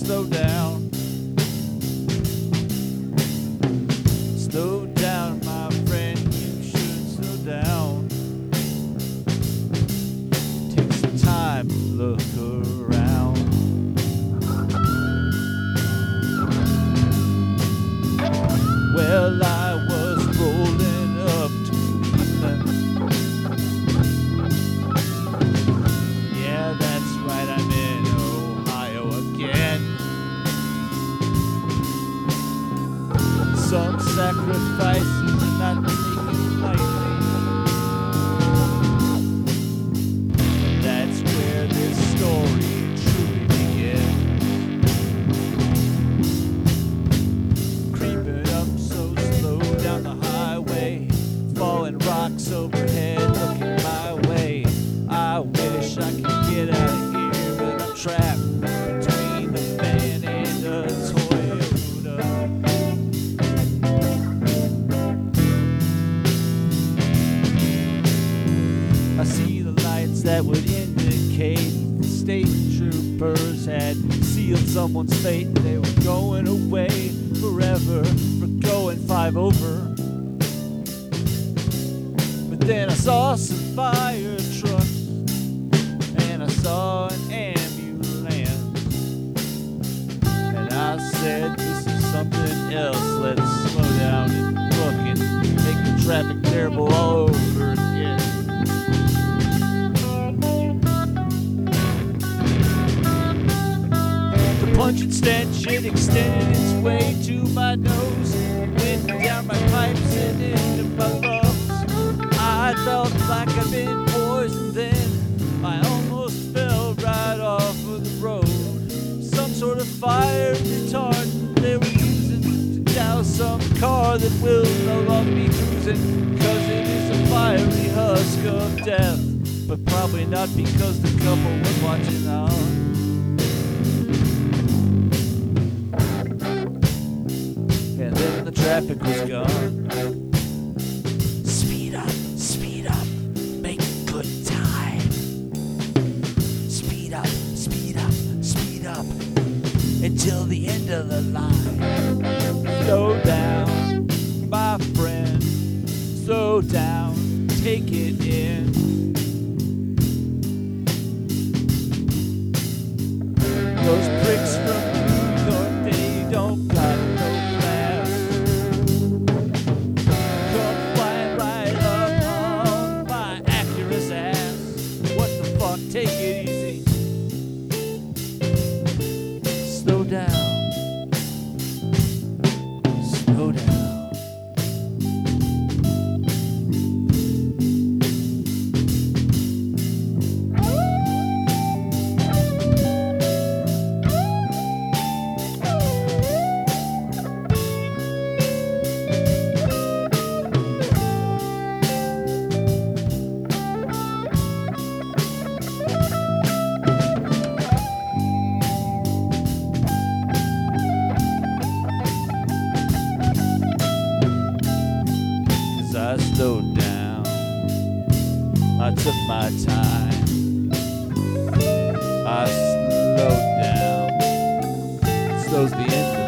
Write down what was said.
slow down. Slow down, my friend, you should slow down. Take some time, look around. Well, I was rolling up to Cleveland. Yeah, that's right, I'm in Ohio again. Some sacrifices are not taken lightly. That's where this story truly begins. Creeping up so slow down the highway, falling rocks overhead, looking my way. I wish I could get out of here, but I'm trapped between the van and a Toyota. I see the lights that would indicate the state troopers had sealed someone's fate. They were going away forever for going 5 over. But then I saw some fire trucks and I saw an ambulance, and I said, this is something else. Let's slow down and look and make the traffic terrible all over again. The pungent stench, it extended its way to my nose, went down my pipes and into my lungs. I felt like I'd been poisoned then. I almost fell right off of the road. Some sort of fire retardant they were using to douse some car that will no longer be cruising, cause it is a fiery husk of death, but probably not because the couple was watching on. And then the traffic was gone. Speed up, make good time. Speed up, until the end of the line. Slow down, my friend, slow down, take it in. Those pricks from New York, they don't got no class. Come flying right up on my Acura's ass. What the fuck, take it easy. Slow down. Slow down. I slowed down, I took my time, I slowed down, it slows the end